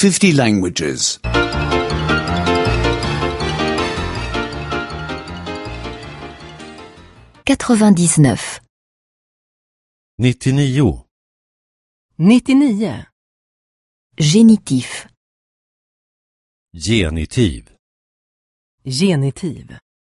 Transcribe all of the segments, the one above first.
50 languages. 99. 99. 99. Génitif. Genitiv. Genitiv.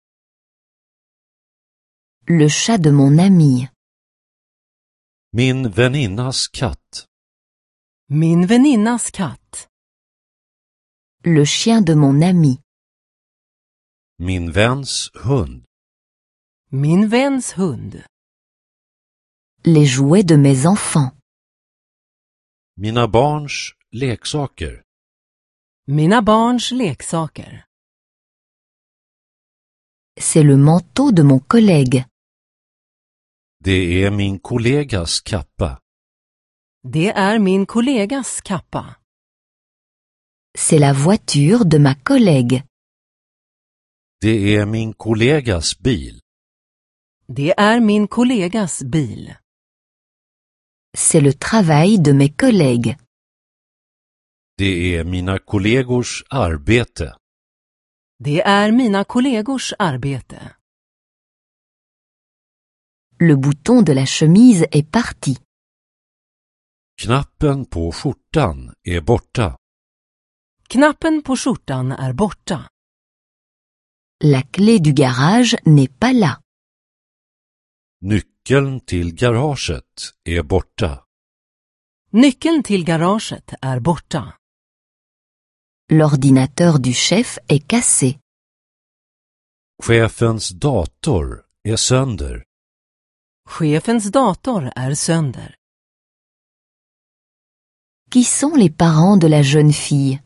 Le chat de mon ami. Min väninnas katt. Min väninnas katt. Le chien de mon ami. Min väns hund. Min väns hund. Les jouets de mes enfants. Mina barns leksaker. Mina barns leksaker. C'est le manteau de mon collègue. Det är min kollegas kappa. Det är min kollegas kappa. C'est la voiture de ma collègue. Det är min kollegas bil. Det är min kollegas bil. C'est le travail de mes collègues. Det är mina kollegors arbete. Det är mina kollegors arbete. Le bouton de la chemise est parti. Knappen på skjortan är borta. Knappen på skjortan är borta. La clé du garage n'est pas là. Nyckeln till garaget är borta. Nyckeln till garaget är borta. L'ordinateur du chef est cassé. Chefens dator är sönder. Chefens dator är sönder. Qui sont les parents de la jeune fille?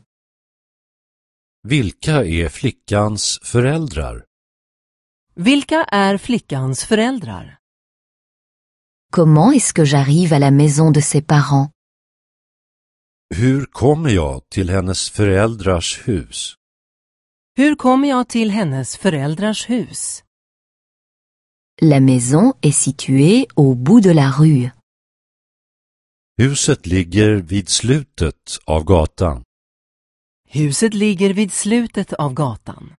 Vilka är flickans föräldrar? Vilka är flickans föräldrar? Comment est-ce que j'arrive à la maison de ses parents? Hur kommer jag till hennes föräldrars hus? Hur kommer jag till hennes föräldrars hus? La maison est située au bout de la rue. Huset ligger vid slutet av gatan. Huset ligger vid slutet av gatan.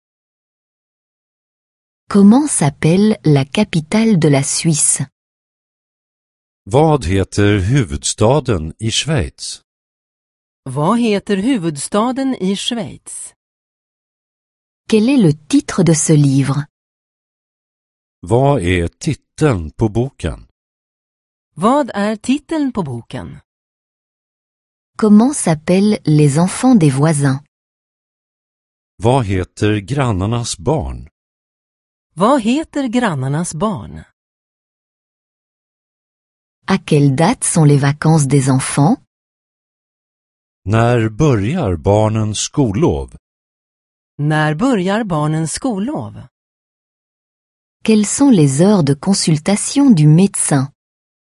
Comment s'appelle la capitale de la Suisse? Vad heter huvudstaden i Schweiz? Vad heter huvudstaden i Schweiz? Quel est le titre de ce livre? Vad är titeln på boken? Vad är titeln på boken? Comment s'appellent les enfants des voisins? Vad heter grannarnas barn? Vad heter grannarnas barn? À quelle date sont les vacances des enfants? När börjar barnens skollov? När börjar barnens skollov? Quelles sont les heures de consultation du médecin?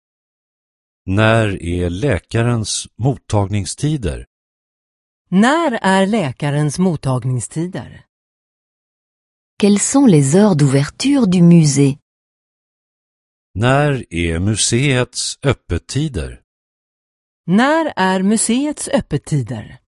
När är läkarens mottagningstider? När är läkarens mottagningstider? Quelles sont les heures d'ouverture du musée? När är museets öppettider? När är museets öppettider?